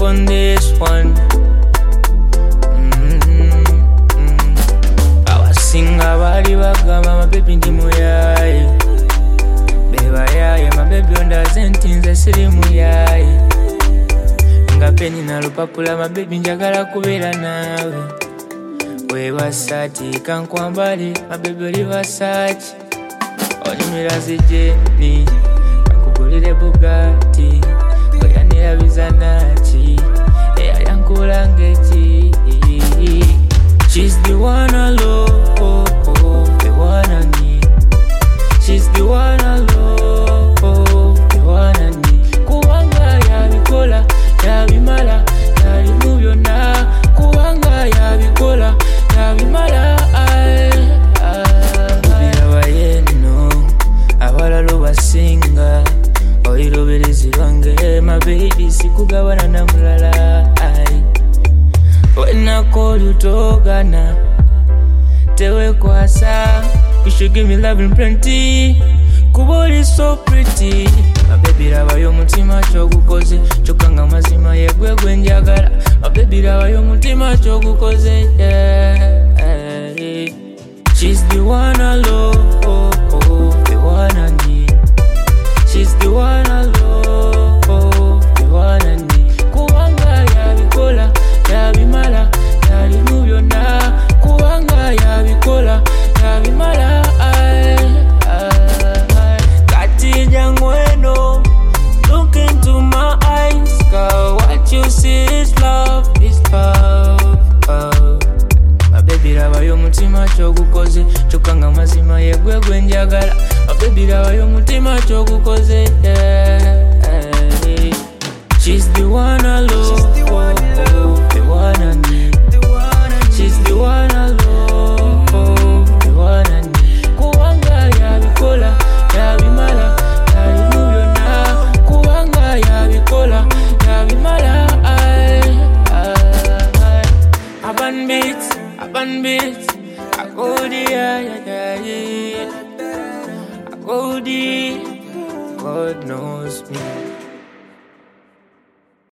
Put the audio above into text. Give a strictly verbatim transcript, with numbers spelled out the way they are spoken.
on this one. Mm-hmm. Abasinga bali bagamba my baby ndi muyaye. Beba yaye my baby ondaze nti nze siri muyaye. Nga peni na lupapula my baby njagala kubeera nawe. We wasati kankwambali my baby oli Versace. Oli mirazi jeni akugulire Bugatti. Koyanira bizanachi eya yankula ngeti. She's the one I love, the one I need. She's the one I love, the one I need. Kuwanga ya bikola ya bimala ya rimubyo na. Kuwanga ya bikola ya bimala. Birabayeno abalalo basinga olirobelezi lwange my baby sikugabana na mulala. When I call you togana tewe kwasa. You should give me love and plenty. Kuboli so pretty. My baby raba yo mutima chogukoze. Chokanga mazima yegwe gwe njagala. My baby raba yo mutima chogukoze. Yeah. She's the one I love, the one I need. She's the one I love, the one I need. Kuwanga ya bikola ya bimala ya rimubyo na. Kuwanga ya bikola ya bimala. Kati jangweno, look into my eyes, girl. What you see is love, is love, love. My baby raba yo mutima chogukoze. Chokanga mazima yegwe gwe njagala. My baby raba yo mutima chogukoze. Yeah. She's the one I love, the one I need. She's the one I love, the one I need. Kuwanga ya bikola ya bimala ya rimubyo na. Kuwanga ya bikola ya bimala. Aban beats, aban beats. I go the yeah yeah yeah. I go the God knows me.